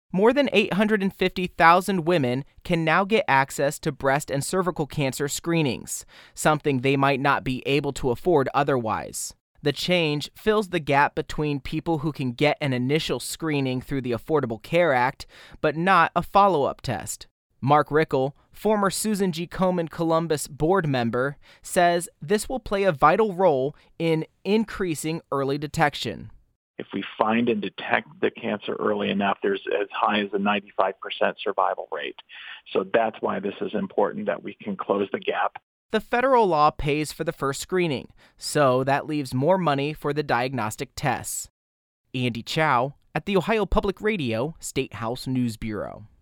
More than 850,000 women can now get access to breast and cervical cancer screenings, something they might not be able to afford otherwise. The change fills the gap between people who can get an initial screening through the Affordable Care Act, but not a follow-up test. Mark Rickel, former Susan G. Komen Columbus board member, says this will play a vital role in increasing early detection. If we find and detect the cancer early enough, there's as high as a 95% survival rate. So that's why this is important, that we can close the gap. The federal law pays for the first screening, so that leaves more money for the diagnostic tests. Andy Chow at the Ohio Public Radio State House News Bureau.